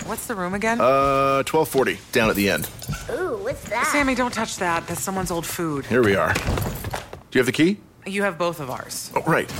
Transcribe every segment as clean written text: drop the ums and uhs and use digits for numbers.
What's the room again? 1240, down at the end. Ooh, what's that? Sammy, don't touch that. That's someone's old food. Here we are. Do you have the key? You have both of ours. Oh, right.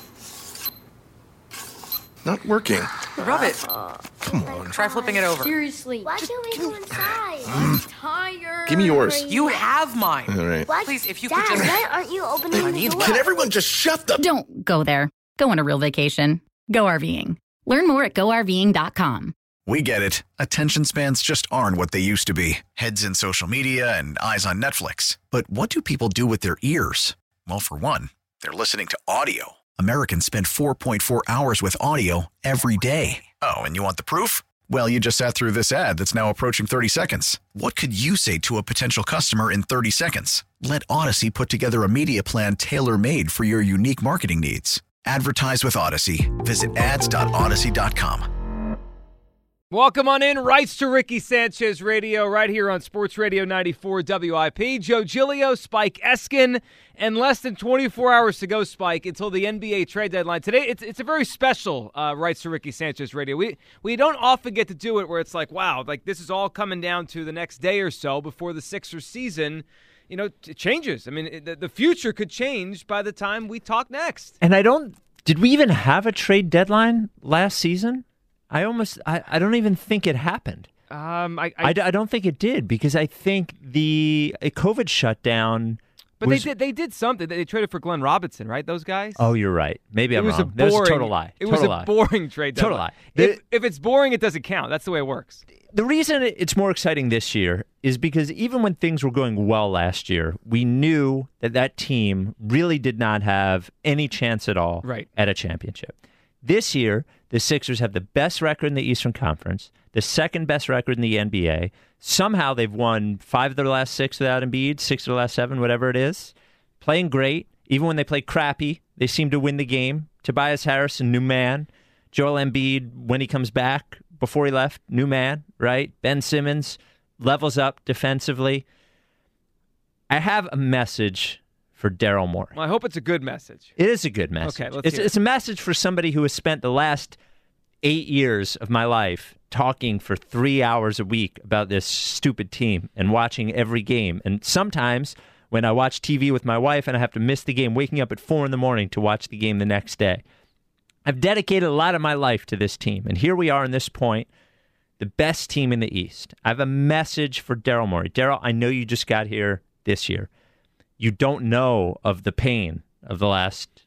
Not working. Rub it. Come on. Try flipping it over. Seriously. Why can't we go inside? I'm tired. Give me yours. You have mine. All right. What? Please, if you Dad, could just... why aren't you opening the door? Can everyone just shut the... Don't go there. Go on a real vacation. Go RVing. Learn more at GoRVing.com. We get it. Attention spans just aren't what they used to be. Heads in social media and eyes on Netflix. But what do people do with their ears? Well, for one, they're listening to audio. Americans spend 4.4 hours with audio every day. Oh, and you want the proof? Well, you just sat through this ad that's now approaching 30 seconds. What could you say to a potential customer in 30 seconds? Let Odyssey put together a media plan tailor-made for your unique marketing needs. Advertise with Odyssey. Visit ads.odyssey.com. Welcome on in. Rights to Ricky Sanchez Radio right here on Sports Radio 94 WIP. Joe Giglio, Spike Eskin, and less than 24 hours to go, Spike, until the NBA trade deadline. Today, it's a very special Rights to Ricky Sanchez Radio. We don't often get to do it where it's like, wow, like this is all coming down to the next day or so before the Sixers season, it changes. I mean, the future could change by the time we talk next. And did we even have a trade deadline last season? I don't even think it happened. I don't think it did because I think the COVID shutdown. But they did something. They traded for Glenn Robinson, right? Those guys. Oh, you're right. Maybe I'm wrong. That was a total lie. It was a boring trade deadline. Total lie. If it's boring, it doesn't count. That's the way it works. The reason it's more exciting this year is because even when things were going well last year, we knew that team really did not have any chance at all at a championship. This year, the Sixers have the best record in the Eastern Conference, the second best record in the NBA. Somehow they've won 5 of their last 6 without Embiid, 6 of their last 7, whatever it is. Playing great. Even when they play crappy, they seem to win the game. Tobias Harris, a new man. Joel Embiid, when he comes back, before he left, new man, right? Ben Simmons levels up defensively. I have a message for Daryl Morey. Well, I hope it's a good message. It is a good message. Okay, let's hear it. It's a message for somebody who has spent the last 8 years of my life talking for 3 hours a week about this stupid team and watching every game. And sometimes when I watch TV with my wife and I have to miss the game, waking up at 4 a.m. to watch the game the next day. I've dedicated a lot of my life to this team. And here we are in this point, the best team in the East. I have a message for Daryl Morey. Daryl, I know you just got here this year. You don't know of the pain of the last,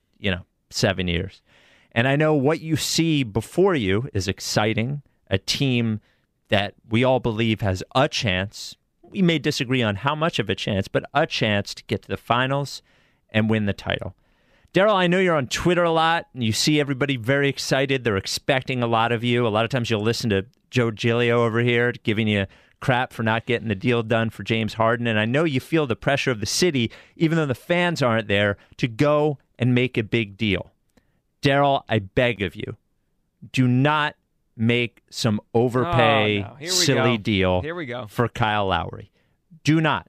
7 years. And I know what you see before you is exciting, a team that we all believe has a chance. We may disagree on how much of a chance, but a chance to get to the finals and win the title. Daryl, I know you're on Twitter a lot, and you see everybody very excited. They're expecting a lot of you. A lot of times you'll listen to Joe Giglio over here giving you crap for not getting the deal done for James Harden. And I know you feel the pressure of the city, even though the fans aren't there, to go and make a big deal. Daryl, I beg of you, do not make some overpay, silly deal for Kyle Lowry. Do not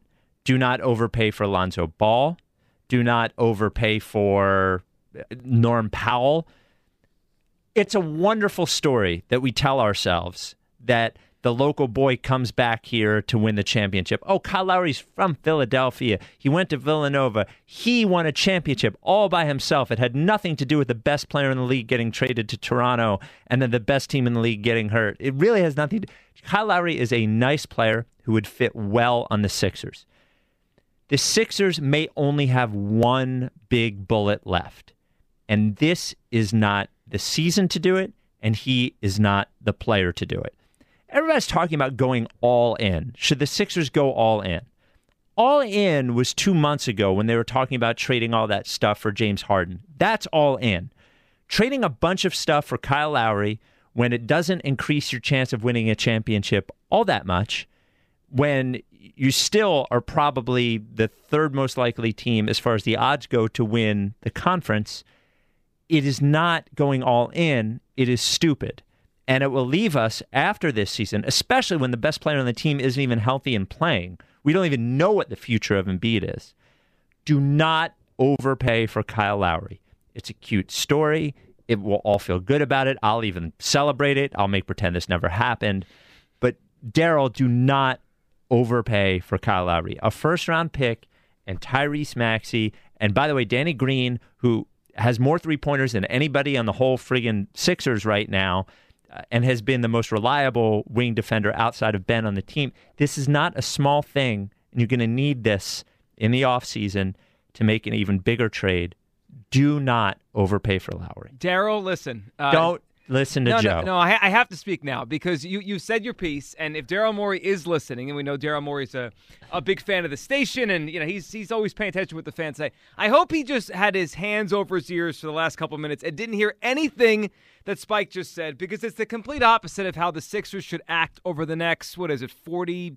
overpay for Lonzo Ball. Do not overpay for Norm Powell. It's a wonderful story that we tell ourselves that the local boy comes back here to win the championship. Oh, Kyle Lowry's from Philadelphia. He went to Villanova. He won a championship all by himself. It had nothing to do with the best player in the league getting traded to Toronto and then the best team in the league getting hurt. It really has nothing to do. Kyle Lowry is a nice player who would fit well on the Sixers. The Sixers may only have one big bullet left, and this is not the season to do it, and he is not the player to do it. Everybody's talking about going all in. Should the Sixers go all in? All in was 2 months ago when they were talking about trading all that stuff for James Harden. That's all in. Trading a bunch of stuff for Kyle Lowry when it doesn't increase your chance of winning a championship all that much, when you still are probably the third most likely team as far as the odds go to win the conference, it is not going all in. It is stupid. And it will leave us after this season, especially when the best player on the team isn't even healthy and playing. We don't even know what the future of Embiid is. Do not overpay for Kyle Lowry. It's a cute story. It will all feel good about it. I'll even celebrate it. I'll make pretend this never happened. But Daryl, do not overpay for Kyle Lowry. A first-round pick and Tyrese Maxey. And by the way, Danny Green, who has more three-pointers than anybody on the whole friggin' Sixers right now, and has been the most reliable wing defender outside of Ben on the team. This is not a small thing, and you're going to need this in the offseason to make an even bigger trade. Do not overpay for Lowry. Daryl, listen. Don't listen to Joe. No, I have to speak now because you said your piece, and if Daryl Morey is listening, and we know Daryl Morey's a big fan of the station, and he's always paying attention to what the fans say. I hope he just had his hands over his ears for the last couple of minutes and didn't hear anything that Spike just said, because it's the complete opposite of how the Sixers should act over the next, 21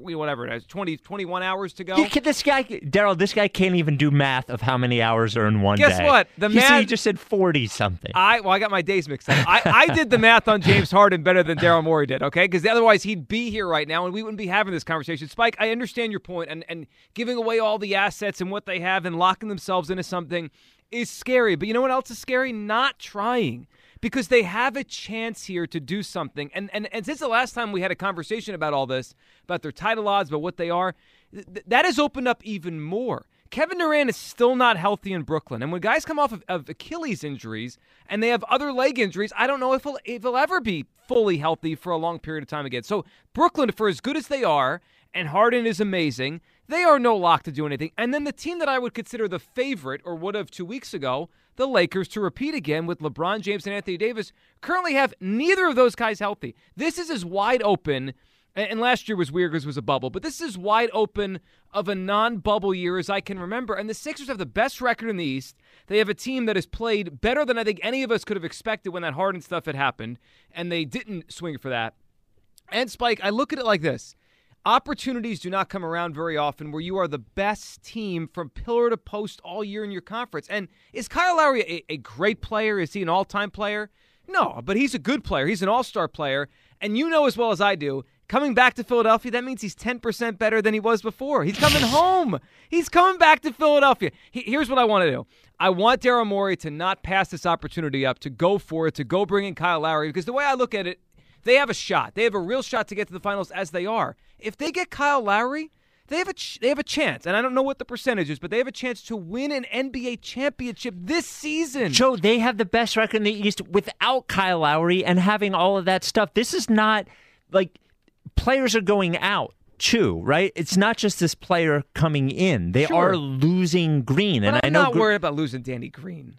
hours to go. This guy can't even do math of how many hours are in one day. Guess what? He just said 40-something. I got my days mixed up. I did the math on James Harden better than Daryl Morey did, okay? Because otherwise he'd be here right now and we wouldn't be having this conversation. Spike, I understand your point, and giving away all the assets and what they have and locking themselves into something is scary. But you know what else is scary? Not trying. Because they have a chance here to do something. And since the last time we had a conversation about all this, about their title odds, about what they are, that has opened up even more. Kevin Durant is still not healthy in Brooklyn. And when guys come off of Achilles injuries and they have other leg injuries, I don't know if he'll ever be fully healthy for a long period of time again. So Brooklyn, for as good as they are, and Harden is amazing, they are no lock to do anything. And then the team that I would consider the favorite, or would have 2 weeks ago, the Lakers, to repeat again with LeBron James and Anthony Davis, currently have neither of those guys healthy. This is as wide open, and last year was weird because it was a bubble, but this is wide open of a non-bubble year as I can remember. And the Sixers have the best record in the East. They have a team that has played better than I think any of us could have expected when that Harden stuff had happened, and they didn't swing for that. And Spike, I look at it like this. Opportunities do not come around very often where you are the best team from pillar to post all year in your conference. And is Kyle Lowry a great player? Is he an all-time player? No, but he's a good player. He's an all-star player. And you know as well as I do, coming back to Philadelphia, that means he's 10% better than he was before. He's coming home. He's coming back to Philadelphia. Here's what I want to do. I want Daryl Morey to not pass this opportunity up, to go for it, to go bring in Kyle Lowry, because the way I look at it, they have a shot. They have a real shot to get to the finals as they are. If they get Kyle Lowry, they have a chance. And I don't know what the percentage is, but they have a chance to win an NBA championship this season. Joe, they have the best record in the East without Kyle Lowry and having all of that stuff. This is not like players are going out too, right? It's not just this player coming in. They are losing Green. But and I'm I know not worried about losing Danny Green.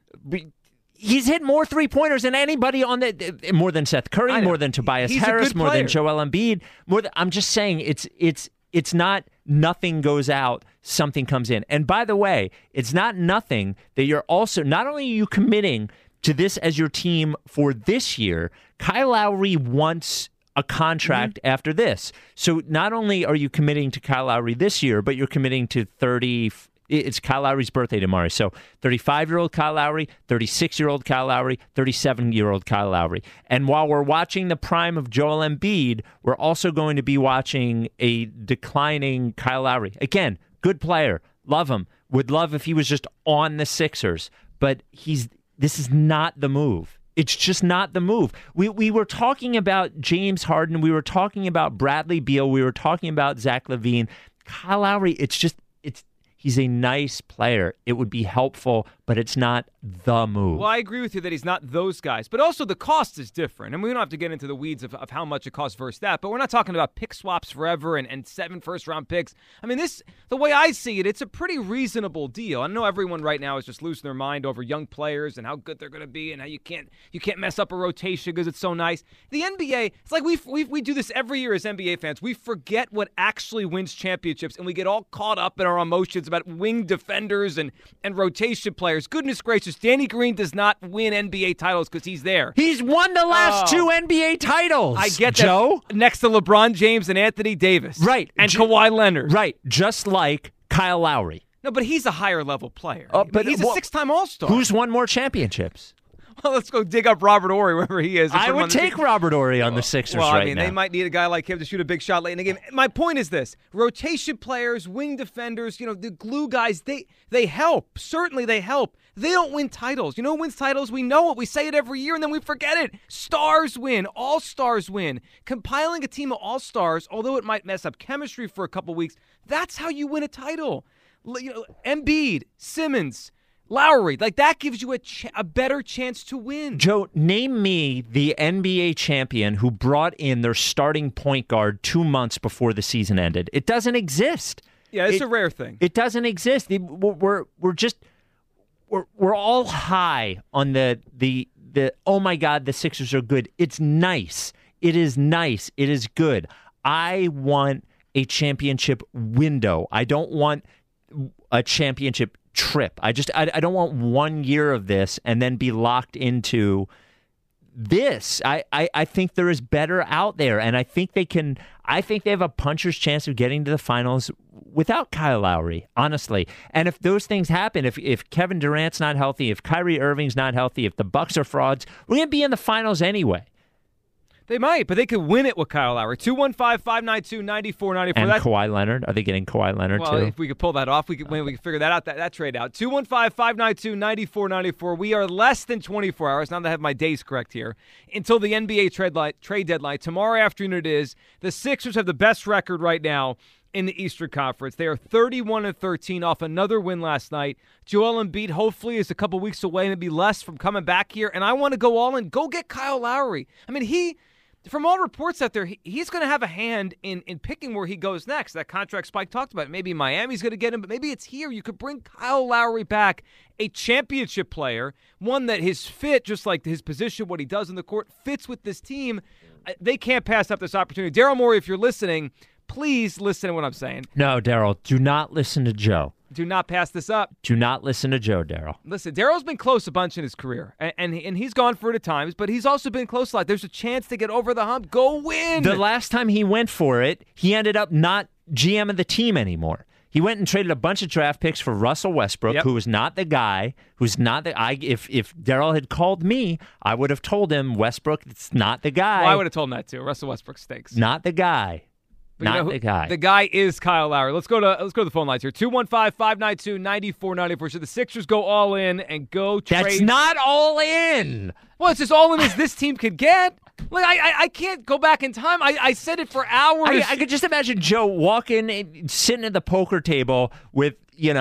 He's hit more three-pointers than anybody on more than Seth Curry, more than Tobias Harris, more than Joel Embiid. I'm just saying it's not nothing goes out, something comes in. And by the way, it's not nothing that you're also, not only are you committing to this as your team for this year, Kyle Lowry wants a contract after this. So not only are you committing to Kyle Lowry this year, but you're committing to it's Kyle Lowry's birthday tomorrow. So 35-year-old Kyle Lowry, 36-year-old Kyle Lowry, 37-year-old Kyle Lowry. And while we're watching the prime of Joel Embiid, we're also going to be watching a declining Kyle Lowry. Again, good player. Love him. Would love if he was just on the Sixers. But this is not the move. It's just not the move. We were talking about James Harden. We were talking about Bradley Beal. We were talking about Zach LaVine. Kyle Lowry, he's a nice player. It would be helpful, but it's not the move. Well, I agree with you that he's not those guys, but also the cost is different. And we don't have to get into the weeds of how much it costs versus that, but we're not talking about pick swaps forever and 7 first-round picks. I mean, the way I see it, it's a pretty reasonable deal. I know everyone right now is just losing their mind over young players and how good they're going to be and how you can't mess up a rotation because it's so nice. The NBA, it's like we do this every year as NBA fans. We forget what actually wins championships, and we get all caught up in our emotions about wing defenders and rotation players. Goodness gracious, Danny Green does not win NBA titles because he's there. He's won the last 2 NBA titles. I get that. Joe? Next to LeBron James and Anthony Davis. Right. And Kawhi Leonard. Right. Just like Kyle Lowry. No, but he's a higher level player. But he's a 6-time All-Star. Who's won more championships? Well, let's go dig up Robert Horry wherever he is. I would take Robert Horry on the Sixers well, right I mean, now. they might need a guy like him to shoot a big shot late in the game. My point is this. Rotation players, wing defenders, the glue guys, they help. Certainly they help. They don't win titles. You know who wins titles? We know it. We say it every year, and then we forget it. Stars win. All-stars win. Compiling a team of all-stars, although it might mess up chemistry for a couple weeks, that's how you win a title. Embiid, Simmons, Lowry, that gives you a better chance to win. Joe, name me the NBA champion who brought in their starting point guard 2 months before the season ended. It doesn't exist. Yeah, it's a rare thing. It doesn't exist. We're all high on the oh my God, the Sixers are good. It's nice. It is nice. It is good. I want a championship window. I don't want a championship trip. I don't want 1 year of this and then be locked into this. I think there is better out there, and I think they have a puncher's chance of getting to the finals without Kyle Lowry, honestly. And if those things happen, if Kevin Durant's not healthy, if Kyrie Irving's not healthy, if the Bucks are frauds, we're going to be in the finals anyway. They might, but they could win it with Kyle Lowry. 215-592-9494. And Kawhi Leonard? Are they getting Kawhi Leonard too? Well, if we could pull that off, we could figure that out, that trade out. 215-592-9494. We are less than 24 hours, now that I have my days correct here, until the NBA trade deadline. Tomorrow afternoon it is. The Sixers have the best record right now in the Eastern Conference. They are 31-13 off another win last night. Joel Embiid hopefully is a couple weeks away, maybe less, from coming back here. And I want to go all in. Go get Kyle Lowry. I mean, from all reports out there, he's going to have a hand in picking where he goes next. That contract Spike talked about. Maybe Miami's going to get him, but maybe it's here. You could bring Kyle Lowry back, a championship player, one that his fit, just like his position, what he does in the court, fits with this team. They can't pass up this opportunity. Daryl Morey, if you're listening, please listen to what I'm saying. No, Daryl, do not listen to Joe. Do not pass this up. Do not listen to Joe, Daryl. Listen, Daryl's been close a bunch in his career, and he's gone for it at times, but he's also been close a lot. There's a chance to get over the hump. Go win. The last time he went for it, he ended up not GM of the team anymore. He went and traded a bunch of draft picks for Russell Westbrook, who was not the guy, If Daryl had called me, I would have told him, Westbrook, it's not the guy. Well, I would have told him that too. Russell Westbrook stinks. Not the guy. Not the guy. The guy is Kyle Lowry. Let's go to the phone lines here. 215-592-9494. Should the Sixers go all in and go trade? That's not all in. Well, it's as all in as this team could get. Like I can't go back in time. I said it for hours. I could just imagine Joe walking, sitting at the poker table with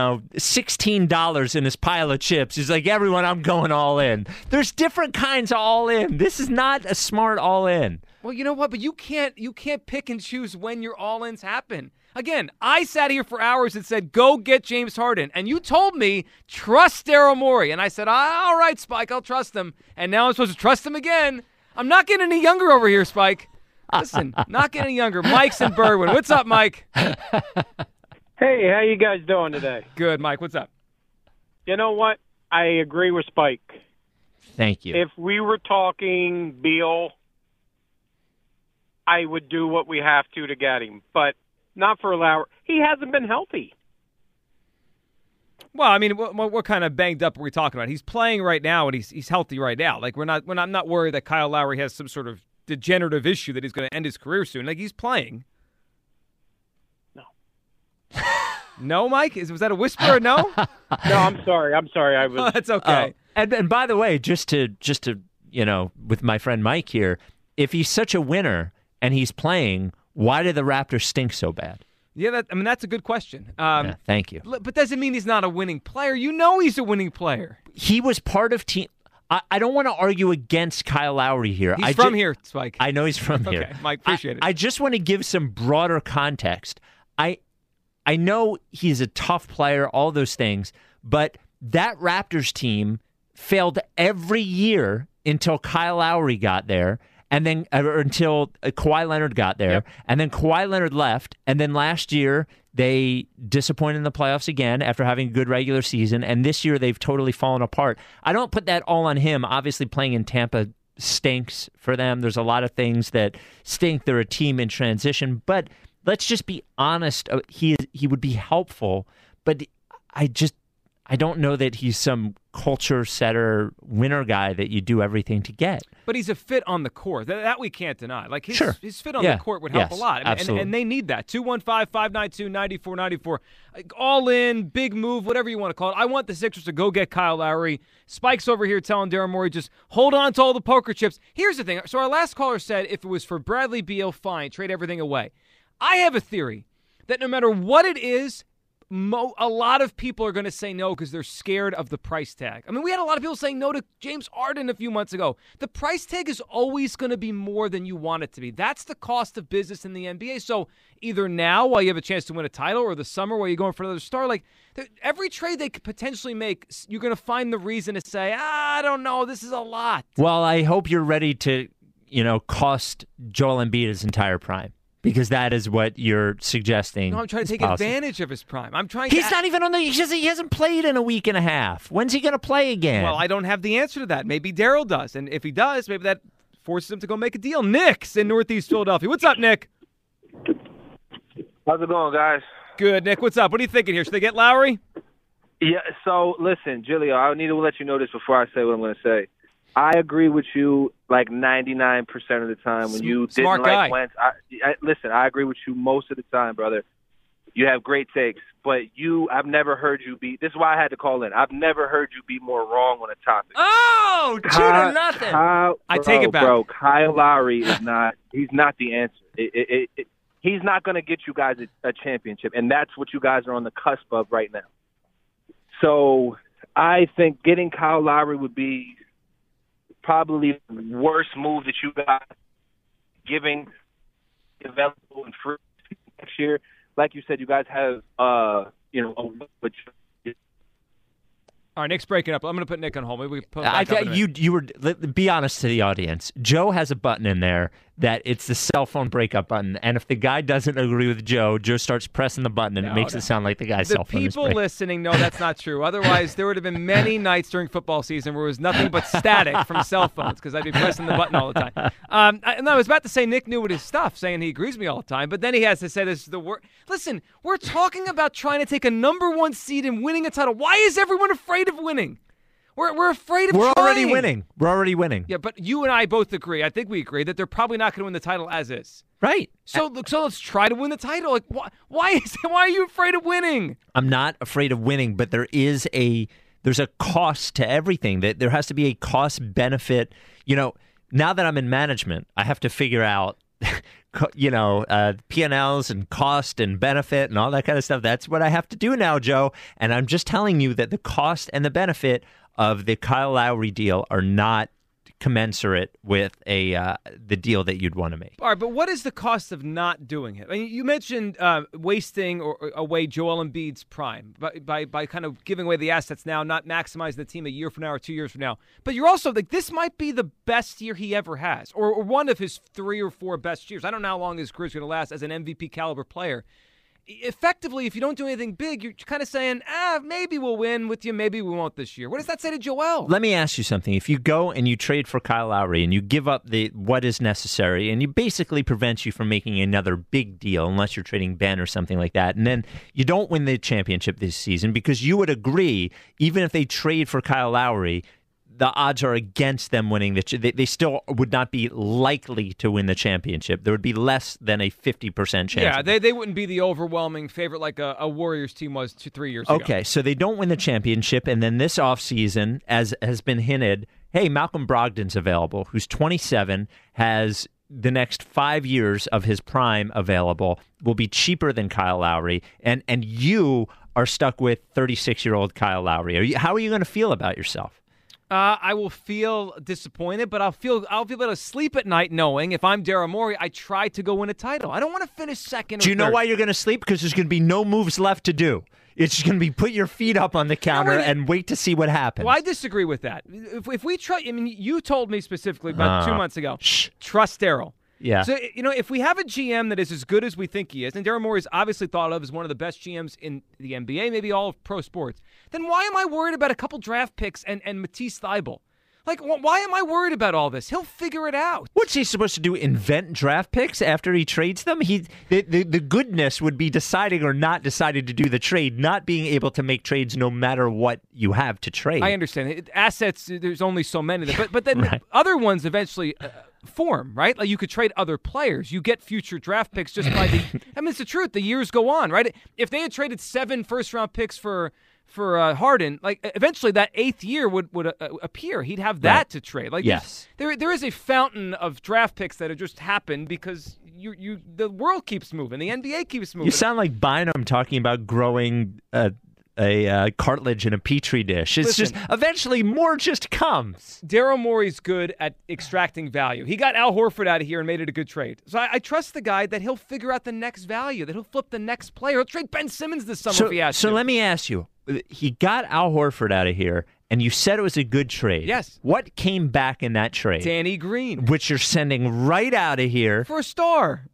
$16 in his pile of chips. He's like, everyone, I'm going all in. There's different kinds of all in. This is not a smart all in. Well, you know what? But you can't pick and choose when your all-ins happen. Again, I sat here for hours and said, go get James Harden. And you told me, trust Daryl Morey. And I said, all right, Spike, I'll trust him. And now I'm supposed to trust him again. I'm not getting any younger over here, Spike. Listen, not getting any younger. Mike's in Berwyn. What's up, Mike? Hey, how you guys doing today? Good, Mike. What's up? You know what? I agree with Spike. Thank you. If we were talking Beal, I would do what we have to get him, but not for Lowry. He hasn't been healthy. Well, I mean, what kind of banged up are we talking about? He's playing right now, and he's healthy right now. Like I'm not worried that Kyle Lowry has some sort of degenerative issue that he's going to end his career soon. Like, he's playing. No. No, Mike? Was that a whisper or no? No, I'm sorry. I was. Oh, that's okay. And by the way, just to with my friend Mike here, if he's such a winner and he's playing, why do the Raptors stink so bad? Yeah, that's a good question. Thank you. But doesn't mean he's not a winning player. You know he's a winning player. He was part of team. I don't want to argue against Kyle Lowry here. He's from here, Spike. I know he's from here. Okay, Mike, appreciate it. I just want to give some broader context. I know he's a tough player, all those things, but that Raptors team failed every year until Kyle Lowry got there. And then until Kawhi Leonard got there, yep. And then Kawhi Leonard left, and then last year they disappointed in the playoffs again after having a good regular season, and this year they've totally fallen apart. I don't put that all on him. Obviously, playing in Tampa stinks for them. There's a lot of things that stink. They're a team in transition, but let's just be honest. He would be helpful, but I don't know that he's some culture setter, winner guy that you do everything to get. But he's a fit on the court. That we can't deny. Like his fit on the court would help a lot. Absolutely. And they need that. 215-592-9494. All in, big move, whatever you want to call it. I want the Sixers to go get Kyle Lowry. Spike's over here telling Daryl Morey, just hold on to all the poker chips. Here's the thing. So our last caller said if it was for Bradley Beal, fine, trade everything away. I have a theory that no matter what it is, a lot of people are going to say no because they're scared of the price tag. I mean, we had a lot of people saying no to James Harden a few months ago. The price tag is always going to be more than you want it to be. That's the cost of business in the NBA. So either now while you have a chance to win a title or the summer while you're going for another star, like every trade they could potentially make, you're going to find the reason to say, I don't know, this is a lot. Well, I hope you're ready to, cost Joel Embiid his entire prime. Because that is what you're suggesting. No, I'm trying to take advantage of his prime. He's not even on the. He hasn't played in a week and a half. When's he going to play again? Well, I don't have the answer to that. Maybe Daryl does, and if he does, maybe that forces him to go make a deal. Nick's in Northeast Philadelphia. What's up, Nick? How's it going, guys? Good, Nick. What's up? What are you thinking here? Should they get Lowry? Yeah. So listen, Giulio, I need to let you know this before I say what I'm going to say. I agree with you like 99% of the time when you didn't like Wentz. Listen, I agree with you most of the time, brother. You have great takes, but I've never heard you be. This is why I had to call in. I've never heard you be more wrong on a topic. Oh, 2-0. I take it back. Bro, Kyle Lowry is not. He's not the answer. He's not going to get you guys a championship, and that's what you guys are on the cusp of right now. So I think getting Kyle Lowry would be probably the worst move that you got, giving available and free next year. Like you said, you guys have, which. All right, Nick's breaking up. I'm going to put Nick on hold. Maybe we can put I thought you were. Be honest to the audience. Joe has a button in there that it's the cell phone breakup button, and if the guy doesn't agree with Joe starts pressing the button, and it makes it sound like the guy's cell phone is breaking. The people listening know that's not true. Otherwise, there would have been many nights during football season where it was nothing but static from cell phones because I'd be pressing the button all the time. I was about to say Nick knew with his stuff, saying he agrees with me all the time, but then he has to say this is the worst. Listen, we're talking about trying to take a number one seed and winning a title. Why is everyone afraid of winning? We're afraid of trying. We're already winning. Yeah, but you and I both agree. I think we agree that they're probably not going to win the title as is. Right. So let's try to win the title. Like, why are you afraid of winning? I'm not afraid of winning, but there's a cost to everything. That there has to be a cost benefit. Now that I'm in management, I have to figure out P&Ls and cost and benefit and all that kind of stuff. That's what I have to do now, Joe. And I'm just telling you that the cost and the benefit of the Kyle Lowry deal are not commensurate with the deal that you'd want to make. All right, but what is the cost of not doing it? I mean, you mentioned wasting away Joel Embiid's prime by kind of giving away the assets now, not maximizing the team a year from now or 2 years from now. But you're also like, this might be the best year he ever has, or one of his 3 or 4 best years. I don't know how long his career is going to last as an MVP caliber player. Effectively, if you don't do anything big, you're kind of saying, maybe we'll win with you, maybe we won't this year. What does that say to Joel? Let me ask you something. If you go and you trade for Kyle Lowry and you give up what is necessary, and you basically prevents you from making another big deal unless you're trading Ben or something like that, and then you don't win the championship this season, because you would agree, even if they trade for Kyle Lowry, the odds are against them winning they still would not be likely to win the championship. There would be less than a 50% chance. Yeah, they wouldn't be the overwhelming favorite like a Warriors team was 3 years ago. Okay, so they don't win the championship, and then this offseason, as has been hinted, hey, Malcolm Brogdon's available, who's 27, has the next 5 years of his prime available, will be cheaper than Kyle Lowry, and you are stuck with 36-year-old Kyle Lowry. How are you going to feel about yourself? I will feel disappointed, but I'll feel able to sleep at night knowing if I'm Daryl Morey, I tried to go win a title. I don't want to finish second or third. Do you know why you're going to sleep? Because there's going to be no moves left to do. It's just going to be put your feet up on the counter and wait to see what happens. Well, I disagree with that. If we try, you told me specifically about 2 months ago, trust Daryl. Yeah. So, if we have a GM that is as good as we think he is, and Daryl Morey is obviously thought of as one of the best GMs in the NBA, maybe all of pro sports, then why am I worried about a couple draft picks and Matisse Thybulle? Like, why am I worried about all this? He'll figure it out. What's he supposed to do? Invent draft picks after he trades them? The goodness would be deciding or not deciding to do the trade, not being able to make trades no matter what you have to trade. I understand. Assets, there's only so many of them. But then Right. other ones eventually form, right? Like you could trade other players. You get future draft picks just by the – I mean, it's the truth. The years go on, right? If they had traded 7 first-round picks for Harden, like eventually that 8th year would appear. He'd have that to trade. Like yes, there is a fountain of draft picks that have just happened because the world keeps moving, the NBA keeps moving. You sound like Bynum talking about growing a cartilage in a petri dish. It's Listen, just eventually more just comes. Daryl Morey's good at extracting value. He got Al Horford out of here and made it a good trade. So I trust the guy that he'll figure out the next value, that he'll flip the next player. He'll trade Ben Simmons this summer if he has to. So let me ask you. He got Al Horford out of here, and you said it was a good trade. Yes. What came back in that trade? Danny Green. Which you're sending right out of here. For a star.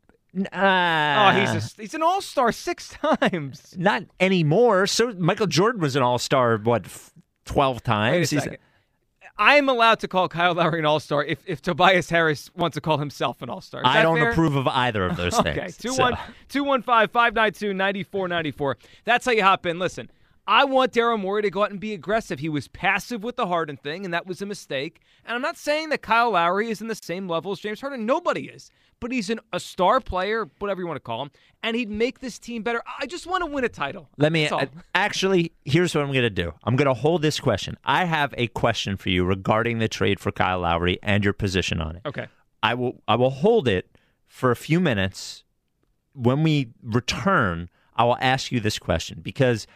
He's an all-star 6 times. Not anymore. So Michael Jordan was an all-star, 12 times? Wait a second. I'm allowed to call Kyle Lowry an all-star if Tobias Harris wants to call himself an all-star. I don't fair? approve of either of those things. Okay, 215-592-9494. That's how you hop in. Listen, I want Daryl Morey to go out and be aggressive. He was passive with the Harden thing, and that was a mistake. And I'm not saying that Kyle Lowry is in the same level as James Harden. Nobody is. But he's a star player, whatever you want to call him, and he'd make this team better. I just want to win a title. Actually, here's what I'm going to do. I'm going to hold this question. I have a question for you regarding the trade for Kyle Lowry and your position on it. Okay. I will hold it for a few minutes. When we return, I will ask you this question because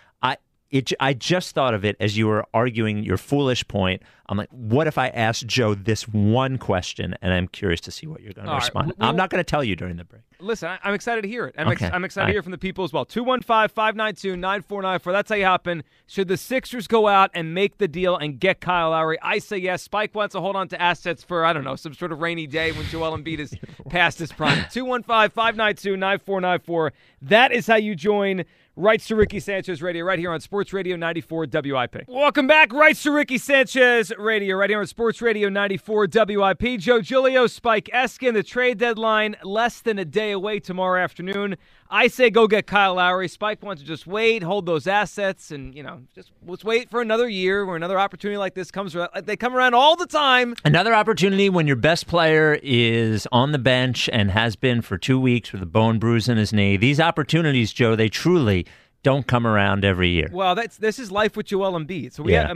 I just thought of it as you were arguing your foolish point. I'm like, what if I asked Joe this one question? And I'm curious to see what you're going to respond. I'm not going to tell you during the break. Listen, I'm excited to hear it. I'm excited to All hear from the people as well. 215-592-9494. That's how you happen. Should the Sixers go out and make the deal and get Kyle Lowry? I say yes. Spike wants to hold on to assets for, I don't know, some sort of rainy day when Joel Embiid is past his prime. 215-592-9494. That is how you join Rights to Ricky Sanchez Radio right here on Sports Radio 94 WIP. Welcome back. Rights to Ricky Sanchez Radio right here on Sports Radio 94 WIP. Joe Giglio, Spike Eskin. The trade deadline less than a day away tomorrow afternoon. I say go get Kyle Lowry. Spike wants to just wait, hold those assets, and, just let's wait for another year where another opportunity like this comes around. They come around all the time. Another opportunity when your best player is on the bench and has been for 2 weeks with a bone bruise in his knee. These opportunities, Joe, they truly don't come around every year. Well, this is life with Joel Embiid. So we have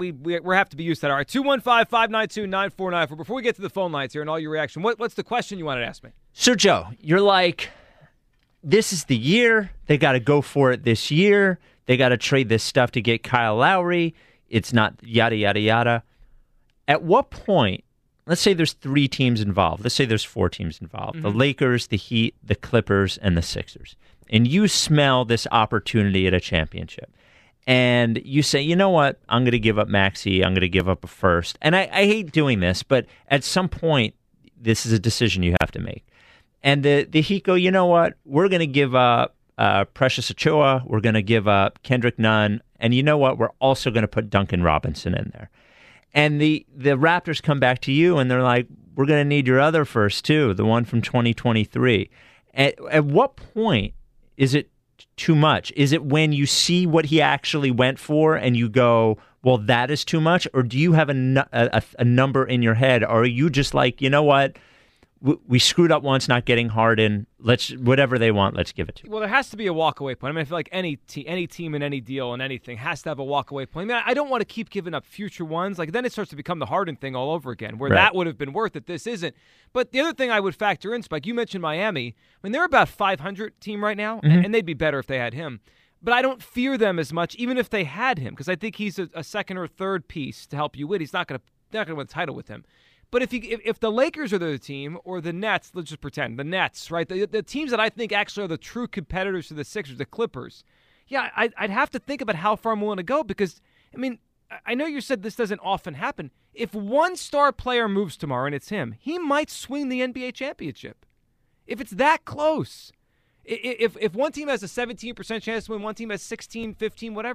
to be used to that. All right, 215-592-9494. Before we get to the phone lines here and all your reaction, what's the question you wanted to ask me? So, Joe, you're like, this is the year. They got to go for it this year. They got to trade this stuff to get Kyle Lowry. It's not yada, yada, yada. At what point, let's say there's 3 teams involved. Let's say there's 4 teams involved. The Lakers, the Heat, the Clippers, and the Sixers. And you smell this opportunity at a championship. And you say, you know what? I'm going to give up Maxey. I'm going to give up a first. And I hate doing this, but at some point, this is a decision you have to make. And the Heat go, you know what? We're going to give up Precious Achiuwa. We're going to give up Kendrick Nunn. And you know what? We're also going to put Duncan Robinson in there. And the Raptors come back to you, and they're like, we're going to need your other first, too, the one from 2023. At what point is it too much? Is it when you see what he actually went for and you go, well, that is too much? Or do you have a number in your head? Or are you just like, you know what? We screwed up once not getting Harden. Whatever they want, let's give it to them. Well, there has to be a walkaway point. I mean, I feel like any team in any deal and anything has to have a walkaway point. I mean, I don't want to keep giving up future ones. Like, then it starts to become the Harden thing all over again, where that would have been worth it. This isn't. But the other thing I would factor in, Spike, you mentioned Miami. I mean, they're about 500 team right now, and they'd be better if they had him. But I don't fear them as much, even if they had him, because I think he's a second or third piece to help you win. He's not going to win the title with him. But if the Lakers are the team, or the Nets, let's just pretend, the Nets, right? The teams that I think actually are the true competitors to the Sixers, the Clippers, yeah, I'd have to think about how far I'm willing to go because, I mean, I know you said this doesn't often happen. If one star player moves tomorrow and it's him, he might swing the NBA championship. If it's that close. If one team has a 17% chance to win, one team has 16, 15, whatever,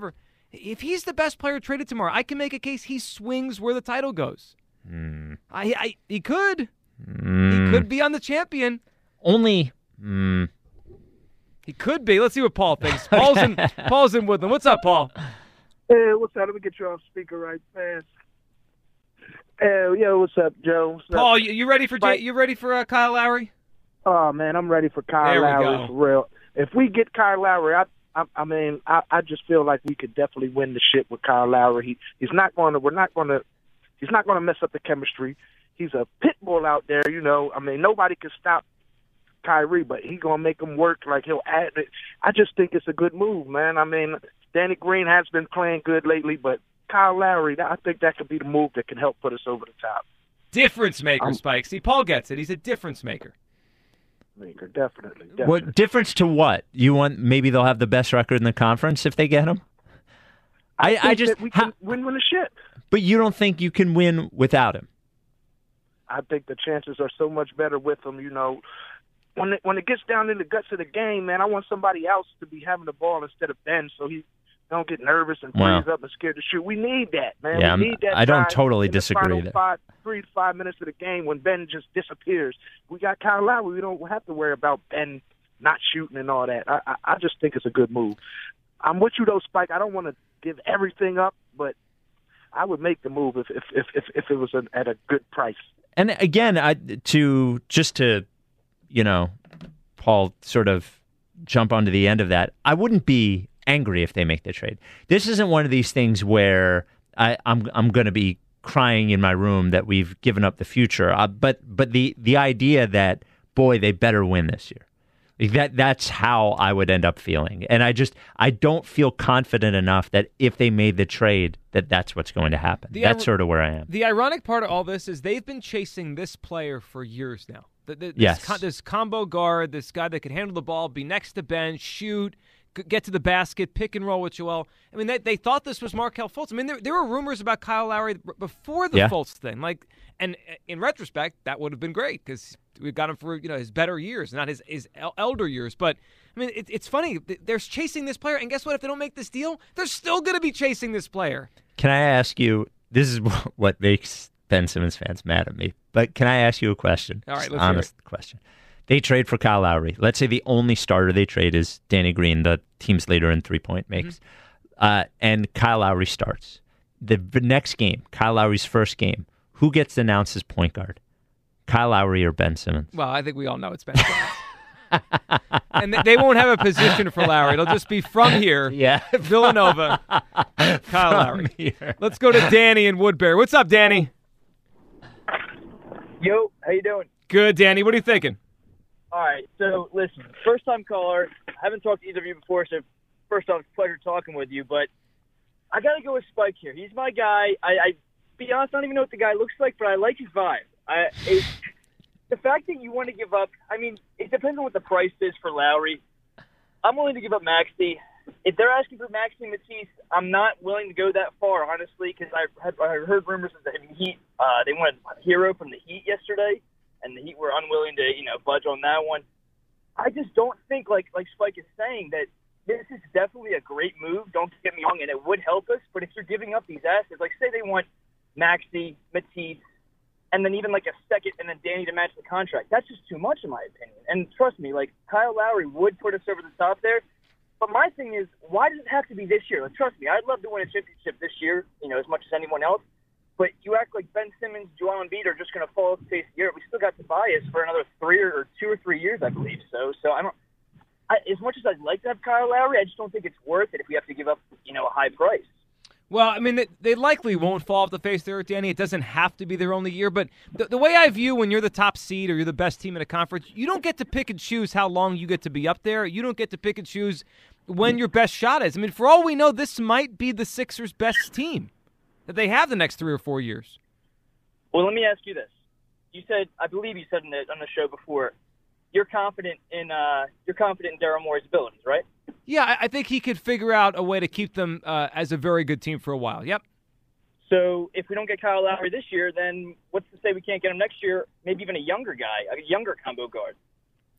If he's the best player traded tomorrow, I can make a case he swings where the title goes. He could. He could be on the champion. Only. He could be. Let's see what Paul thinks. Paul's in Woodland. What's up, Paul? Hey, what's up? Let me get you on speaker right fast. Yeah, what's up, Joe? What's Paul, up? you ready for Kyle Lowry? Oh man, I'm ready for Kyle There we Lowry go. for real. If we get Kyle Lowry, I just feel like we could definitely win the ship with Kyle Lowry. He's not going to mess up the chemistry. He's a pit bull out there, you know. I mean, nobody can stop Kyrie, but he's going to make him work. Like, he'll add it. I just think it's a good move, man. I mean, Danny Green has been playing good lately, but Kyle Lowry, I think that could be the move that can help put us over the top. Difference maker, Spike. See, Paul gets it. He's a difference maker. Definitely. What difference to what? You want maybe they'll have the best record in the conference if they get him? I just that we can win the ship. But you don't think you can win without him? I think the chances are so much better with him, you know. When it gets down in the guts of the game, man, I want somebody else to be having the ball instead of Ben, so he don't get nervous and freeze up and scared to shoot. We need that, man. Yeah, we need that. I don't guy totally in the disagree final there. 3 to 5 minutes of the game when Ben just disappears. We got Kyle Lowry. We don't have to worry about Ben not shooting and all that. I just think it's a good move. I'm with you though, Spike. I don't want to give everything up, but I would make the move if it was at a good price. And again, to Paul sort of jump onto the end of that, I wouldn't be angry if they make the trade. This isn't one of these things where I'm going to be crying in my room that we've given up the future. But the idea that, boy, they better win this year. That's how I would end up feeling. And I don't feel confident enough that if they made the trade, that's what's going to happen. That's sort of where I am. The ironic part of all this is they've been chasing this player for years now. This combo guard, this guy that can handle the ball, be next to Ben, shoot, get to the basket, pick and roll with Joel. I mean, they thought this was Markelle Fultz. I mean, there were rumors about Kyle Lowry before the Fultz thing. And in retrospect, that would have been great because we got him for his better years, not his elder years. But I mean, it's funny. They're chasing this player, and guess what? If they don't make this deal, they're still going to be chasing this player. Can I ask you? This is what makes Ben Simmons fans mad at me. But can I ask you a question? All right, let's honest hear it. question. They trade for Kyle Lowry. Let's say the only starter they trade is Danny Green, the team's leader in three-point makes. And Kyle Lowry starts. The next game, Kyle Lowry's first game, who gets announced as point guard? Kyle Lowry or Ben Simmons? Well, I think we all know it's Ben Simmons. And they won't have a position for Lowry. It'll just be from here, Villanova, Kyle Lowry. Here. Let's go to Danny in Woodbury. What's up, Danny? Yo, how you doing? Good, Danny. What are you thinking? All right, so listen, first-time caller. I haven't talked to either of you before, so first off, pleasure talking with you. But I got to go with Spike here. He's my guy. I be honest, I don't even know what the guy looks like, but I like his vibe. The fact that you want to give up, I mean, it depends on what the price is for Lowry. I'm willing to give up Maxey. If they're asking for Maxey and Matisse, I'm not willing to go that far, honestly, because I heard rumors of the Heat. They wanted Hero from the Heat yesterday, and the Heat were unwilling to, budge on that one. I just don't think, like Spike is saying, that this is definitely a great move. Don't get me wrong, and it would help us. But if you're giving up these assets, like say they want Maxey, Matisse, and then even like a second and then Danny to match the contract, that's just too much in my opinion. And trust me, like Kyle Lowry would put us over the top there. But my thing is, why does it have to be this year? Like, trust me, I'd love to win a championship this year, as much as anyone else. But you act like Ben Simmons, Joel Embiid are just going to fall off the face of the earth. We still got Tobias for another 2 or 3 years, I believe. So as much as I'd like to have Kyle Lowry, I just don't think it's worth it if we have to give up, a high price. Well, I mean, they likely won't fall off the face of the earth, Danny. It doesn't have to be their only year. But the way I view when you're the top seed or you're the best team in a conference, you don't get to pick and choose how long you get to be up there. You don't get to pick and choose when your best shot is. I mean, for all we know, this might be the Sixers' best team that they have the next 3 or 4 years. Well, let me ask you this. I believe you said on the show before, you're confident in Daryl Morey's abilities, right? Yeah, I think he could figure out a way to keep them as a very good team for a while. Yep. So if we don't get Kyle Lowry this year, then what's to say we can't get him next year? Maybe even a younger guy, a younger combo guard.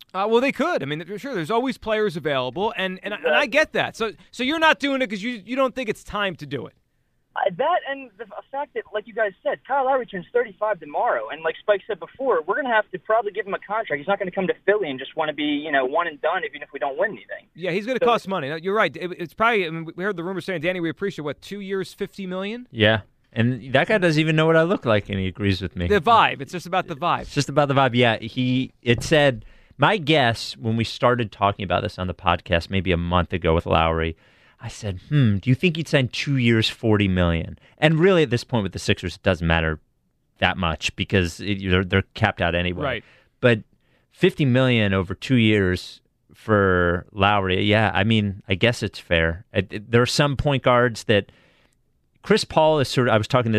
Well, they could. I mean, sure, there's always players available, and I get that. So you're not doing it because you don't think it's time to do it. That and the fact that, like you guys said, Kyle Lowry turns 35 tomorrow, and like Spike said before, we're going to have to probably give him a contract. He's not going to come to Philly and just want to be, one and done, even if we don't win anything. Yeah, he's going to cost money. You're right. It's probably. I mean, we heard the rumor saying, Danny, we appreciate 2 years, $50 million. Yeah, and that guy doesn't even know what I look like, and he agrees with me. The vibe. It's just about the vibe. It's just about the vibe. Yeah, it said. My guess when we started talking about this on the podcast maybe a month ago with Lowry, I said, do you think he'd sign 2 years, $40 million? And really at this point with the Sixers, it doesn't matter that much because they're capped out anyway. Right. But $50 million over 2 years for Lowry, yeah, I mean, I guess it's fair. There are some point guards that Chris Paul is sort of, I was talking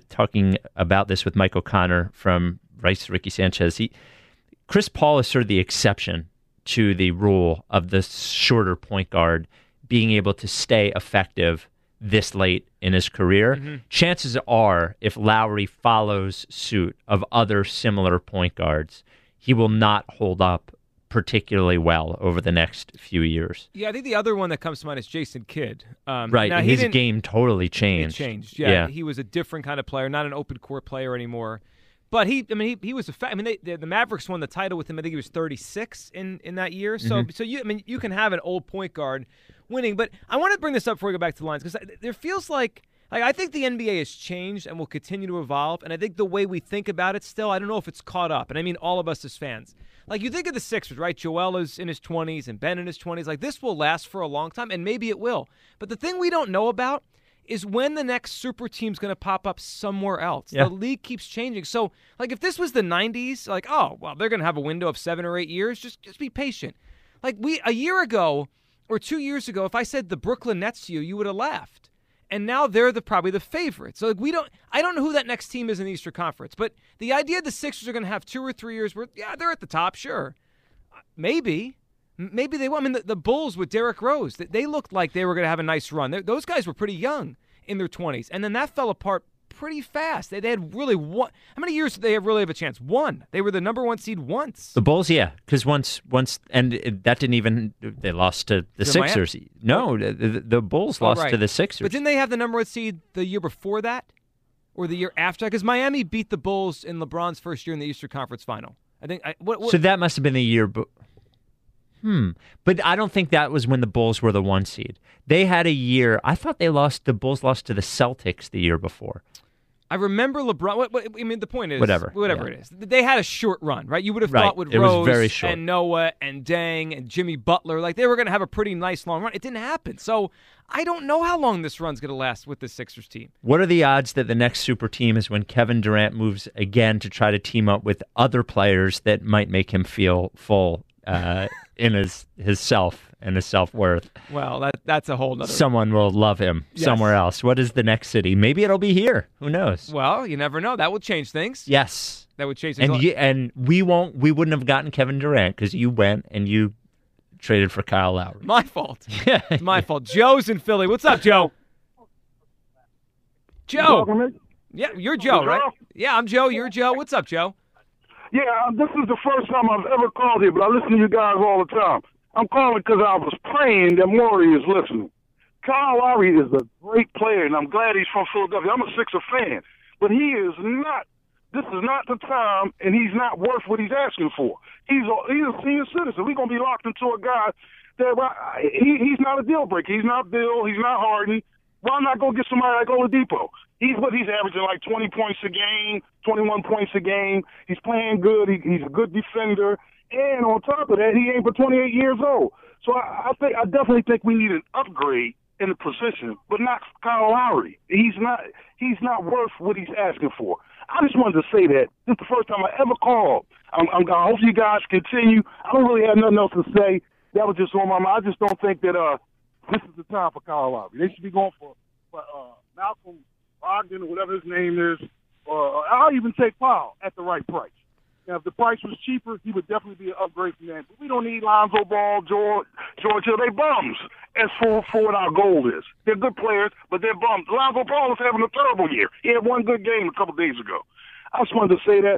about this with Mike O'Connor from Rice to Ricky Sanchez. Chris Paul is sort of the exception to the rule of the shorter point guard being able to stay effective this late in his career. Mm-hmm. Chances are, if Lowry follows suit of other similar point guards, he will not hold up particularly well over the next few years. Yeah, I think the other one that comes to mind is Jason Kidd. Right, now, his game totally changed. It changed, yeah. He was a different kind of player, not an open court player anymore. But he was a fact. I mean, the Mavericks won the title with him. I think he was 36 in that year. So, you can have an old point guard winning. But I want to bring this up before we go back to the lines because there feels like I think the NBA has changed and will continue to evolve. And I think the way we think about it still, I don't know if it's caught up. And I mean all of us as fans. Like you think of the Sixers, right? Joel is in his 20s and Ben in his 20s. Like this will last for a long time, and maybe it will. But the thing we don't know about is when the next super team's going to pop up somewhere else. Yeah. The league keeps changing. So, like, if this was the 90s, like, oh, well, they're going to have a window of 7 or 8 years. Just be patient. Like, a year ago or 2 years ago, if I said the Brooklyn Nets to you, you would have laughed. And now they're probably the favorites. So, like, I don't know who that next team is in the Eastern Conference. But the idea the Sixers are going to have 2 or 3 years where, yeah, they're at the top, sure. Maybe they will. I mean, the Bulls with Derrick Rose, they looked like they were going to have a nice run. Those guys were pretty young in their 20s, and then that fell apart pretty fast. They had really one. How many years did they really have a chance? One. They were the number 1 seed once. The Bulls, yeah, because once, and that didn't even. They lost to the Sixers. Miami? No, the Bulls lost to the Sixers. But didn't they have the number 1 seed the year before that, or the year after? Because Miami beat the Bulls in LeBron's first year in the Eastern Conference Final. I think. So that must have been the year. But I don't think that was when the Bulls were the 1 seed. They had a year. I thought the Bulls lost to the Celtics the year before. I remember LeBron. I mean, the point is, whatever it is. They had a short run, right? You would have thought with Rose and Noah and Deng and Jimmy Butler, like they were going to have a pretty nice long run. It didn't happen. So I don't know how long this run's going to last with the Sixers team. What are the odds that the next super team is when Kevin Durant moves again to try to team up with other players that might make him feel full in his self and his self-worth? Well, that's a whole nother. Someone will love him somewhere else. What is the next city? Maybe it'll be here. Who knows? Well, you never know. That will change things. Yes. That would change things. And we wouldn't have gotten Kevin Durant because you went and you traded for Kyle Lowry. My fault. Yeah. It's my fault. Joe's in Philly. What's up, Joe? Joe. Yeah, you're Joe, right? Yeah, I'm Joe. You're Joe. What's up, Joe? Yeah, this is the first time I've ever called you, but I listen to you guys all the time. I'm calling because I was praying that Maury is listening. Kyle Lowry is a great player, and I'm glad he's from Philadelphia. I'm a Sixer fan, but he is not. This is not the time, and he's not worth what he's asking for. He's a senior citizen. We're going to be locked into a guy that he's not a deal breaker. He's not Bill. He's not Harden. Why not go get somebody like Oladipo? He's averaging like 20 points a game, 21 points a game. He's playing good. He's a good defender. And on top of that, he ain't but 28 years old. So I definitely think we need an upgrade in the position, but not Kyle Lowry. He's not worth what he's asking for. I just wanted to say that. This is the first time I ever called. I hope you guys continue. I don't really have nothing else to say. That was just on my mind. I just don't think that this is the time for Kyle Lowry. They should be going for Malcolm Brogdon or whatever his name is. Or I'll even take Powell at the right price. Now, if the price was cheaper, he would definitely be an upgrade from that. But we don't need Lonzo Ball, George Hill. They bums as for what our goal is. They're good players, but they're bums. Lonzo Ball is having a terrible year. He had one good game a couple days ago. I just wanted to say that.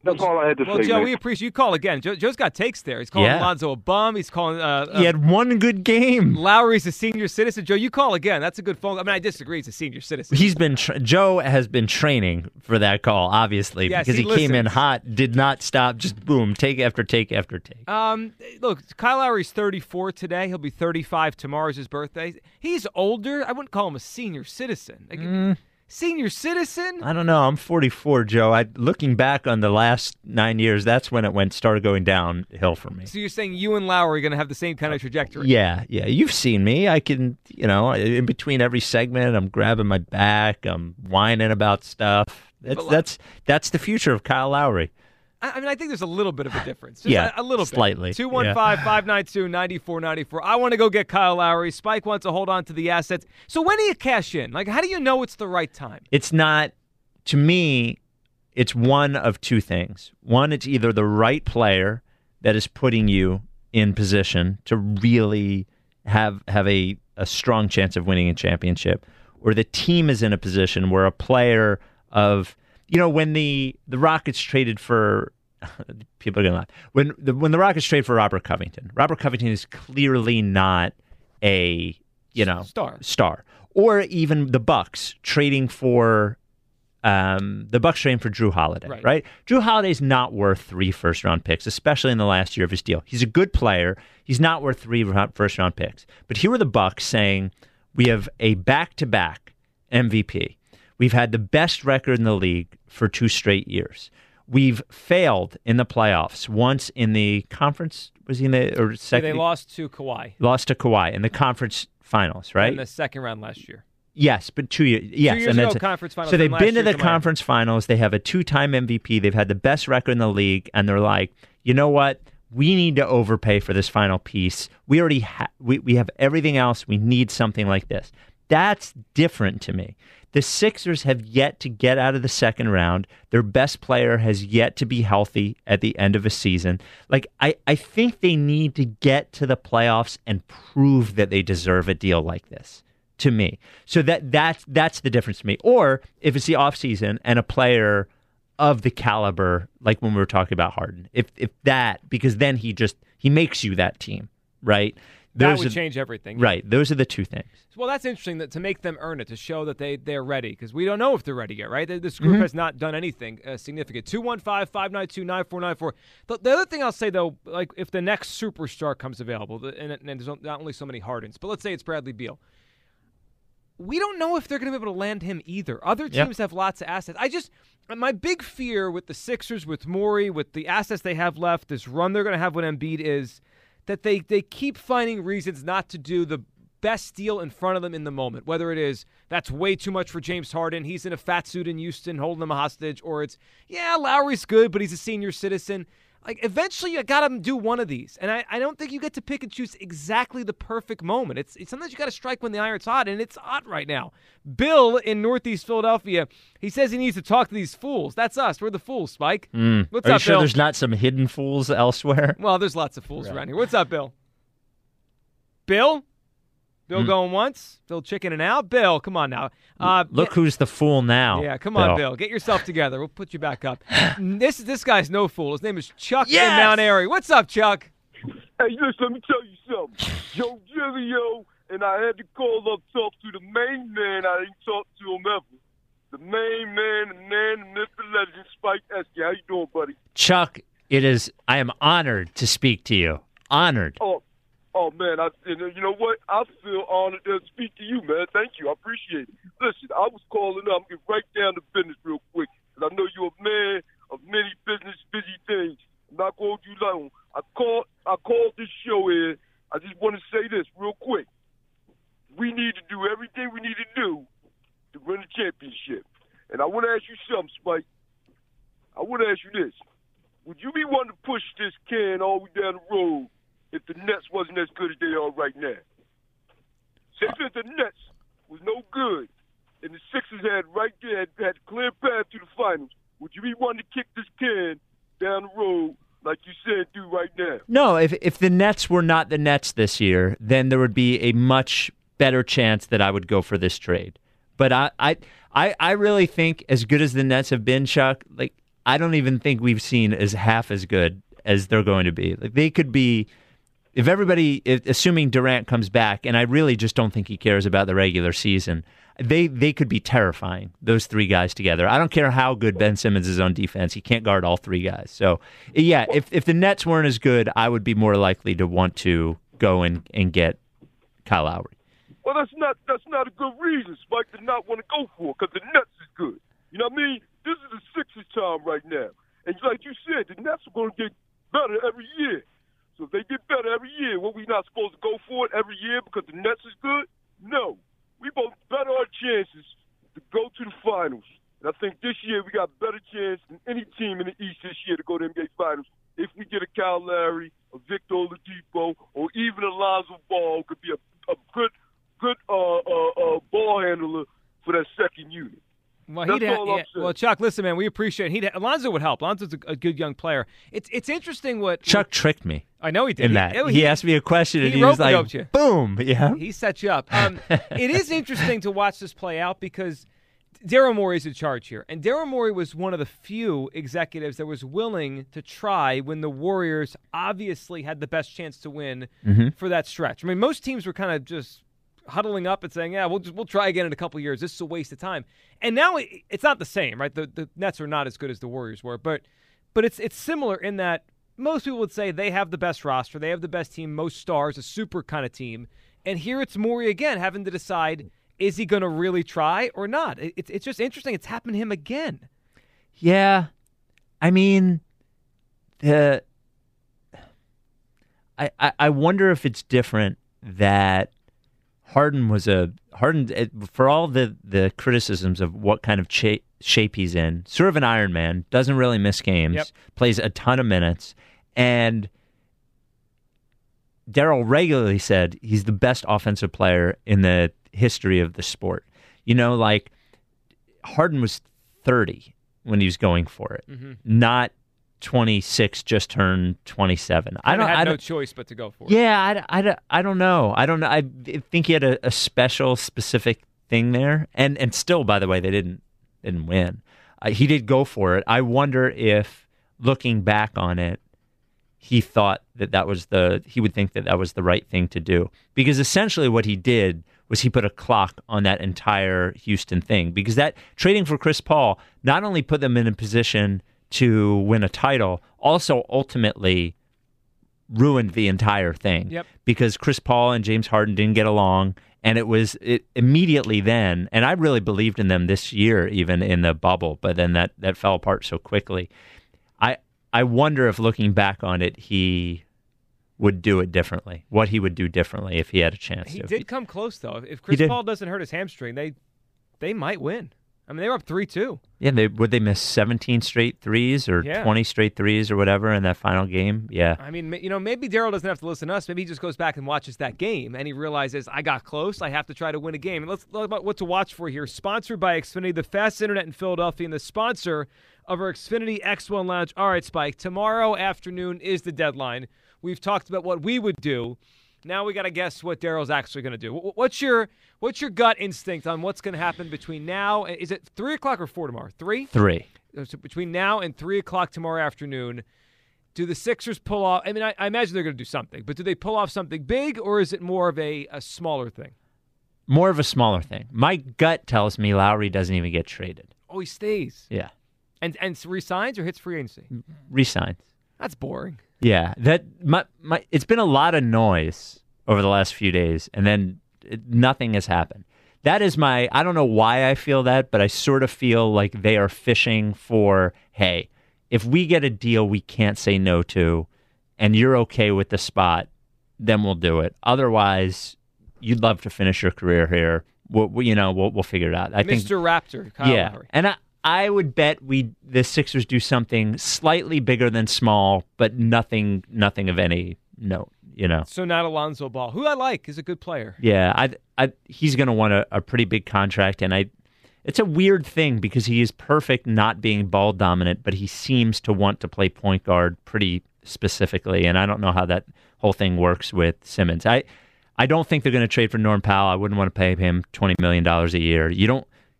That's all I had to Well, say, Joe, man. we appreciate you. Call again. Joe's got takes there. He's calling Yeah. Lonzo a bum. He's calling. He had one good game. Lowry's a senior citizen. Joe, you call again. That's a good phone. I mean, I disagree. He's a senior citizen. Joe has been training for that call, obviously, Yes, because he he came in listens. hot, did not stop, just boom, take after take after take. Look, Kyle Lowry's 34 today. He'll be 35 tomorrow. Is his birthday. He's older. I wouldn't call him a senior citizen. Like, senior citizen? I don't know. I'm 44, Joe. Looking back on the last 9 years, that's when it started going downhill for me. So you're saying you and Lowry are going to have the same kind of trajectory? Yeah. You've seen me. I can, in between every segment, I'm grabbing my back. I'm whining about stuff. That's the future of Kyle Lowry. I mean, I think there's a little bit of a difference. Just Yeah, a little slightly. bit. 215-592-9494. I want to go get Kyle Lowry. Spike wants to hold on to the assets. So when do you cash in? Like, how do you know it's the right time? It's not, to me, it's one of two things. One, it's either the right player that is putting you in position to really have a strong chance of winning a championship, or the team is in a position where a player of, when the Rockets traded for, people are going to laugh, when the Rockets traded for Robert Covington is clearly not a, star. Or even the Bucks trading for Drew Holiday, right? Drew Holiday's not worth 3 first-round picks, especially in the last year of his deal. He's a good player. He's not worth 3 first-round picks. But here are the Bucks saying, we have a back-to-back MVP. We've had the best record in the league for 2 straight years. We've failed in the playoffs once in the conference. Was he in the or second? They lost to Kawhi. Lost to Kawhi in the conference finals, right? In the second round last year. Yes, but 2 years. Yes, 2 years and ago, that's conference finals. So they've last been to year, the come on. conference finals. They have a 2-time MVP. They've had the best record in the league, and they're like, you know what? We need to overpay for this final piece. We already we have everything else. We need something like this. That's different to me. The Sixers have yet to get out of the second round. Their best player has yet to be healthy at the end of a season. Like, I think they need to get to the playoffs and prove that they deserve a deal like this, to me. So that's the difference to me. Or if it's the offseason and a player of the caliber, like when we were talking about Harden, because then he makes you that team, right? That would change everything. Right. Those are the two things. Well, that's interesting to make them earn it, to show that they're ready, because we don't know if they're ready yet, right? This group has not done anything significant. 215-592-9494. The other thing I'll say, though, like if the next superstar comes available, and there's not only so many Hardens, but let's say it's Bradley Beal, we don't know if they're going to be able to land him either. Other teams have lots of assets. My big fear with the Sixers, with Morey, with the assets they have left, this run they're going to have with Embiid is that they keep finding reasons not to do the best deal in front of them in the moment, whether it is that's way too much for James Harden, he's in a fat suit in Houston holding them hostage, or it's, Lowry's good, but he's a senior citizen. Like, eventually you got to do one of these, and I don't think you get to pick and choose exactly the perfect moment. It's sometimes you got to strike when the iron's hot, and it's hot right now. Bill in Northeast Philadelphia, he says he needs to talk to these fools. That's us. We're the fools, Spike. What's Are up, you sure Bill? there's not some hidden fools elsewhere? Well, there's lots of fools around here. What's up, Bill? Bill? Bill going once? Bill chickening out? Bill, come on now. Look who's the fool now. Yeah, come on, Bill. Get yourself together. We'll put you back up. This guy's no fool. His name is Chuck in Mount Airy. What's up, Chuck? Hey, listen, let me tell you something. Joe Giglio, and I had to call up, talk to the main man. I didn't talk to him ever. The main man, the man, the myth, the legend, Spike Esky. How you doing, buddy? Chuck, I am honored to speak to you. Honored. Oh, man, you know what? I feel honored to speak to you, man. Thank you. I appreciate it. Listen, I was calling up. I'm getting right down to business real quick, because I know you're a man of many busy things. I'm not going to hold you long. I called this show here. I just want to say this real quick. We need to do everything we need to do to win the championship. And I want to ask you something, Spike. I want to ask you this. Would you be wanting to push this can all the way down the road if the Nets wasn't as good as they are right now? Say if the Nets was no good and the Sixers had a clear path to the finals, would you be wanting to kick this can down the road like you said do right now? No, if the Nets were not the Nets this year, then there would be a much better chance that I would go for this trade. But I really think, as good as the Nets have been, Chuck, like I don't even think we've seen as half as good as they're going to be. Like they could be, assuming Durant comes back, and I really just don't think he cares about the regular season, they could be terrifying, those three guys together. I don't care how good Ben Simmons is on defense. He can't guard all three guys. So, yeah, if the Nets weren't as good, I would be more likely to want to go and get Kyle Lowry. Well, that's not a good reason, Spike, to not want to go for it, because the Nets is good. You know what I mean? This is the Sixers' time right now. And like you said, the Nets are going to get better every year. So if they get better every year, what we not supposed to go for it every year because the Nets is good? No. We both better our chances to go to the finals. And I think this year we got a better chance than any team in the East this year to go to the NBA Finals. If we get a Kyle Lowry, a Victor Oladipo, or even Alonzo Ball, could be a good ball handler for that second unit. Well, Chuck, listen, man, we appreciate it. Alonzo would help. Alonzo's a good young player. It's interesting what Chuck tricked me. I know he did. In that. He asked me a question, and he was like, you. boom. Yeah. He set you up. It is interesting to watch this play out because Daryl Morey's in charge here. And Daryl Morey was one of the few executives that was willing to try when the Warriors obviously had the best chance to win for that stretch. I mean, most teams were kind of just huddling up and saying, yeah, we'll try again in a couple of years. This is a waste of time. And now it's not the same, right? The Nets are not as good as the Warriors were, but it's similar in that most people would say they have the best roster, they have the best team, most stars, a super kind of team. And here it's Morey again having to decide, is he going to really try or not? It's just interesting. It's happened to him again. Yeah. I mean, I wonder if it's different that Harden for all the criticisms of what kind of shape he's in, sort of an Iron Man, doesn't really miss games, plays a ton of minutes, and Daryl regularly said he's the best offensive player in the history of the sport. You know, like Harden was 30 when he was going for it, not 26, just turned 27. I had no choice but to go for it. Yeah, I don't know. I think he had a special, specific thing there, and still, by the way, they didn't win. He did go for it. I wonder if, looking back on it, he thought he would think that was the right thing to do, because essentially what he did was he put a clock on that entire Houston thing, because that trading for Chris Paul not only put them in a position to win a title, also ultimately ruined the entire thing. Yep. Because Chris Paul and James Harden didn't get along, and it immediately then, and I really believed in them this year, even in the bubble, but then that fell apart so quickly. I wonder if, looking back on it, he would do it differently, what he would do differently if he had a chance to. He did come close, though. If Chris Paul doesn't hurt his hamstring, they might win. I mean, they were up 3-2. Yeah, would they miss 17 straight threes or 20 straight threes or whatever in that final game? Yeah. I mean, maybe Daryl doesn't have to listen to us. Maybe he just goes back and watches that game, and he realizes, I got close. I have to try to win a game. And let's talk about what to watch for here. Sponsored by Xfinity, the fast internet in Philadelphia, and the sponsor of our Xfinity X1 Lounge. All right, Spike, tomorrow afternoon is the deadline. We've talked about what we would do. Now we got to guess what Daryl's actually going to do. What's your gut instinct on what's going to happen between now? Is it 3 o'clock or 4 tomorrow? 3? 3. So between now and 3 o'clock tomorrow afternoon, do the Sixers pull off? I mean, I imagine they're going to do something, but do they pull off something big, or is it more of a smaller thing? More of a smaller thing. My gut tells me Lowry doesn't even get traded. Oh, he stays. Yeah. And resigns or hits free agency? Resigns. That's boring. Yeah, it's been a lot of noise over the last few days, and then nothing has happened. That is I don't know why I feel that, but I sort of feel like they are fishing for, hey, if we get a deal we can't say no to, and you're okay with the spot, then we'll do it. Otherwise, you'd love to finish your career here. We'll figure it out. I think Mr. Raptor, Kyle Lowry. And I would bet the Sixers do something slightly bigger than small, but nothing of any note. So not Alonzo Ball, who I like, is a good player. Yeah, he's going to want a pretty big contract, and it's a weird thing because he is perfect not being ball dominant, but he seems to want to play point guard pretty specifically, and I don't know how that whole thing works with Simmons. I don't think they're going to trade for Norm Powell. I wouldn't want to pay him $20 million a year. You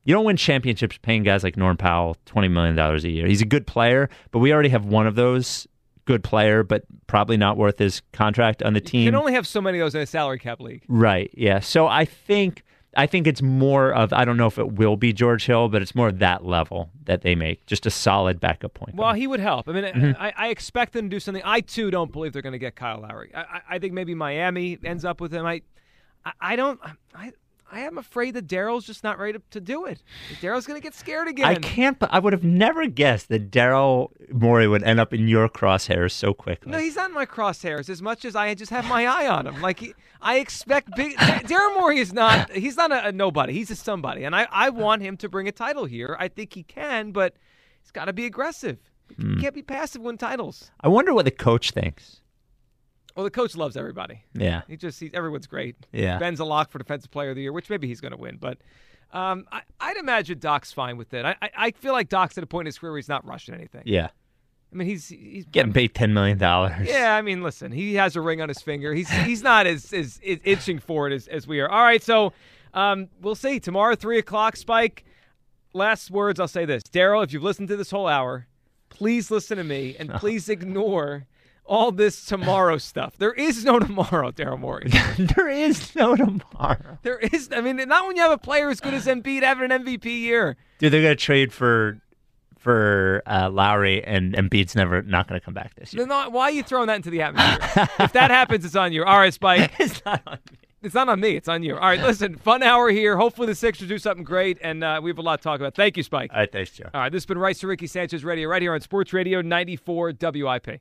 You don't win championships paying guys like Norm Powell $20 million a year. He's a good player, but we already have one of those good player, but probably not worth his contract on the team. You can only have so many of those in a salary cap league. Right, yeah. So I think it's more of, I don't know if it will be George Hill, but it's more of that level that they make, just a solid backup point guard. Well, he would help. I mean, I expect them to do something. I, too, don't believe they're going to get Kyle Lowry. I think maybe Miami ends up with him. I am afraid that Daryl's just not ready to do it. Daryl's going to get scared again. I would have never guessed that Daryl Morey would end up in your crosshairs so quickly. No, he's not in my crosshairs as much as I just have my eye on him. I expect big. Daryl Morey he's not a nobody. He's a somebody. And I want him to bring a title here. I think he can, but he's got to be aggressive. He can't be passive win titles. I wonder what the coach thinks. Well, the coach loves everybody. Yeah. Everyone's great. Yeah. Ben's a lock for Defensive Player of the Year, which maybe he's going to win. But I'd imagine Doc's fine with it. I feel like Doc's at a point in his career where he's not rushing anything. Yeah. I mean, he's getting paid $10 million. Yeah, I mean, listen, he has a ring on his finger. He's not as itching for it as we are. All right, so we'll see. Tomorrow, 3 o'clock, Spike. Last words, I'll say this. Daryl, if you've listened to this whole hour, please listen to me, and please ignore all this tomorrow stuff. There is no tomorrow, Daryl Morey. There is no tomorrow. There is. I mean, not when you have a player as good as Embiid having an MVP year. Dude, they're going to trade for Lowry, and Embiid's not going to come back this year. Why are you throwing that into the atmosphere? If that happens, it's on you. All right, Spike. It's not on me. It's not on me. It's on you. All right, listen, fun hour here. Hopefully the Sixers do something great, and we have a lot to talk about. Thank you, Spike. All right, thanks, Joe. All right, this has been Rice to Ricky Sanchez Radio right here on Sports Radio 94 WIP.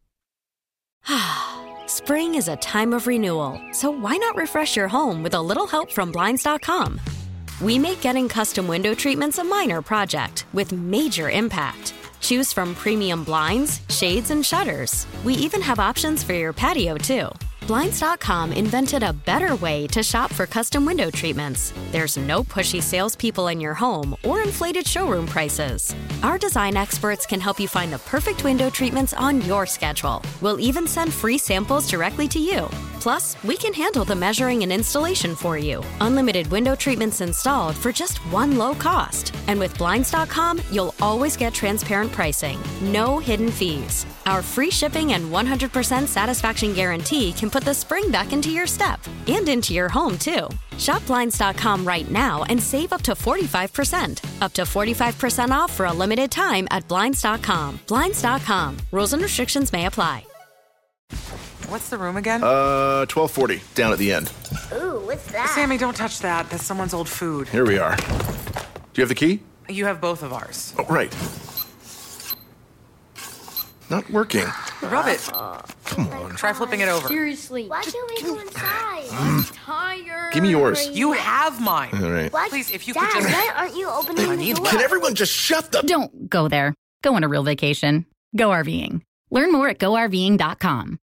Spring is a time of renewal, so why not refresh your home with a little help from Blinds.com? We make getting custom window treatments a minor project with major impact. Choose from premium blinds, shades, and shutters. We even have options for your patio, too. Blinds.com invented a better way to shop for custom window treatments. There's no pushy salespeople in your home or inflated showroom prices. Our design experts can help you find the perfect window treatments on your schedule. We'll even send free samples directly to you. Plus, we can handle the measuring and installation for you. Unlimited window treatments installed for just one low cost. And with Blinds.com, you'll always get transparent pricing. No hidden fees. Our free shipping and 100% satisfaction guarantee can put the spring back into your step and into your home, too. Shop Blinds.com right now and save up to 45%. Up to 45% off for a limited time at Blinds.com. Blinds.com. Rules and restrictions may apply. What's the room again? 1240, down at the end. Ooh, what's that? Sammy, don't touch that. That's someone's old food. Here we are. Do you have the key? You have both of ours. Oh, right. Not working. Rub it. Come on. Try flipping it over. Seriously. Why can't we go inside? I'm tired. Give me yours. You have mine. All right. What? Please, if you Dad, could just... why aren't you opening the door? Can everyone just shut the... Don't go there. Go on a real vacation. Go RVing. Learn more at GoRVing.com.